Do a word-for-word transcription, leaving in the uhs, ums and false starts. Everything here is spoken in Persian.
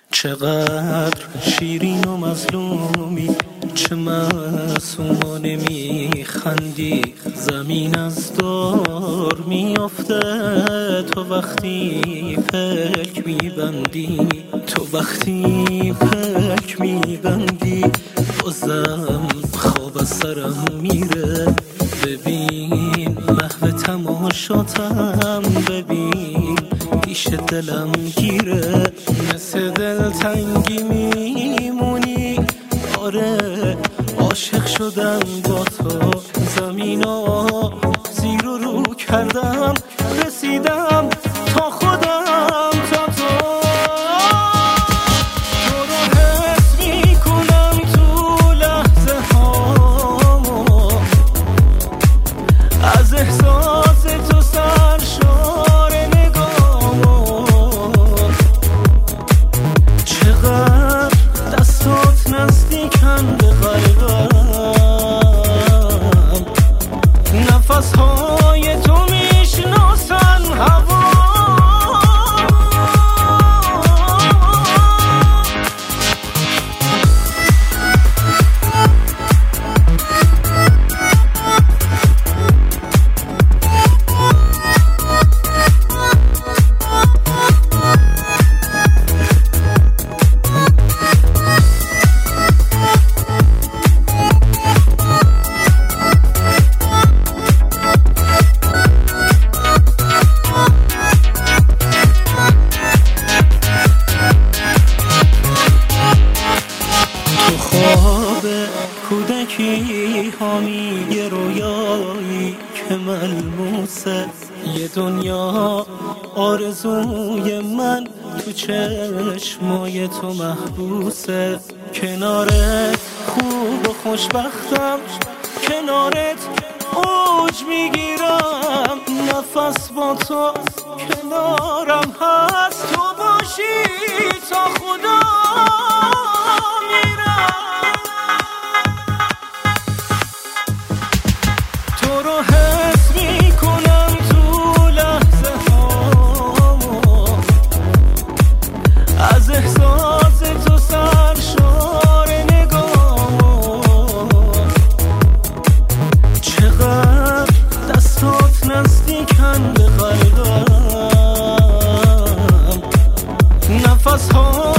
چقدر شیرین و مظلومی، چه معصومانه میخندی. زمین از دور میافته تو وقتی پلک میبندی، تو وقتی پلک میبندی. بازم خواب از سرم میره، ببین محو تماشاتم، ببین پیش دلم گیره. مثل دلتنگی میمونی، آره عاشق شدم با تو. زمینا زیر و رو کردم، رسیدم تا خودم، تا تو. تو رو حس میکنم تو لحظه هامو، از احساس تو سرشار نگامو. چقدر دستات نزدیکن به قلبم، نفسهای تو میشناسن هوا. کودکی ها میگه رویایی که ملموسه، یه دنیا آرزوی من تو چشمای تو محبوسه. کنارت خوب و خوشبختم، کنارت اوج میگیرم. نفس با تو کنارم هست، تو باشی تا خدا میرم. تو رو حس میکنم تو لحظه هامو، از احساس تو سرشار نگامو. چقدر دستات نزدیکن به قلبم، نفس ها